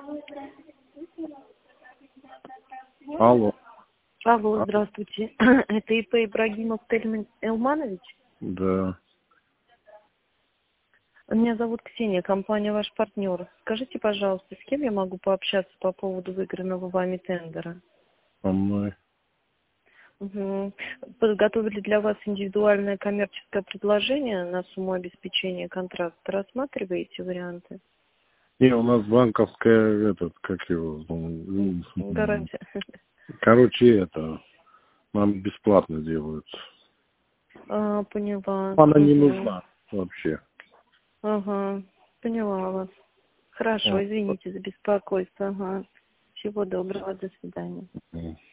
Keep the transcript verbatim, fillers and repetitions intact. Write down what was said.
Алло. Алло, здравствуйте. Это ИП Ибрагимов Тельман Элманович? Да. Меня зовут Ксения, компания «Ваш партнер». Скажите, пожалуйста, с кем я могу пообщаться по поводу выигранного вами тендера? Со мной. Угу. Подготовили для вас индивидуальное коммерческое предложение на сумму обеспечения контракта. Рассматриваете варианты? Не, у нас банковская, этот, как его, м, Гарантия. короче, это, нам бесплатно делают. А, поняла. Она не Угу. нужна вообще. Ага, поняла вас. Хорошо, Вот. извините за беспокойство. Ага. Всего доброго, до свидания. Мгм.